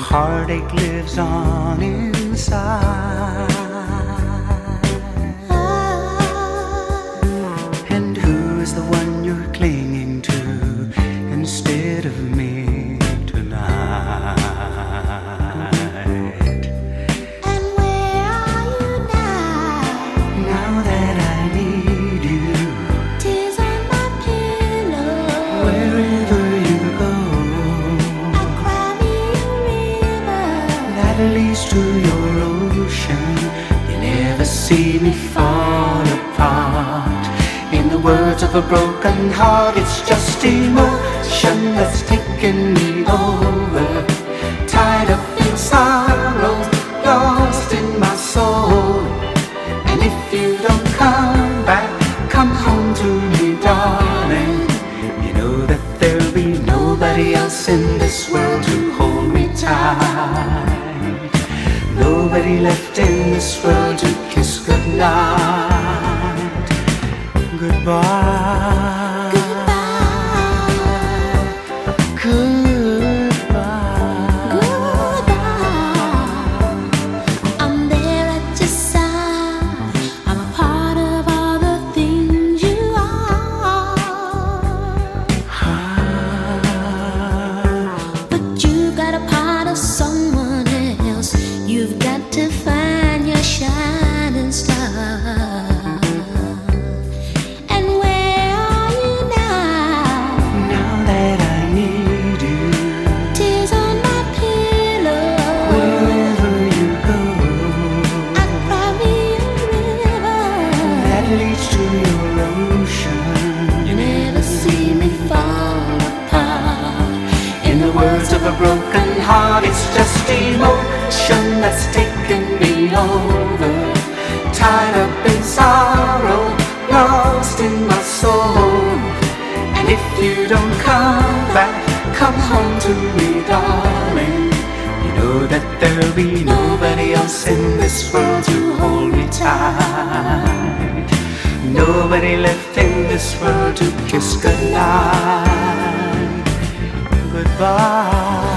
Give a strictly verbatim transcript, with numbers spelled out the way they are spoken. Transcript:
heartache lives on inside. And who is the one you're clinging to instead of me tonight? And where are you now? Now that I need you, Tears on my pillow. wherever you go, I'll cry me a river that leads to your ocean. You never see me fall apart. In the words of a broken heart, it's just emotion that's taken me over. Tied up in sorrow, lost in my soul. And if you don't come back, come home to me, darling. You know that there'll be nobody else in this world to hold me tight. Nobody left in this world to kiss goodnight. Goodbye. Goodbye. Goodbye. Goodbye. I'm there at your side. I'm a part of all the things you are. But you've got a part of someone else. You've got to find your shining star. And where are you now? Now that I need you, Tears on my pillow. wherever you go, I cry me a river. that leads to your ocean. You never see me fall apart. In the words of a broken heart, it's just emotion that's taken me over. Tied up in sorrow, lost in my soul. And if you don't come back, come home to me, darling. You know that there'll be nobody else in this world to hold me tight. Nobody left in this world to kiss goodnight. Goodbye.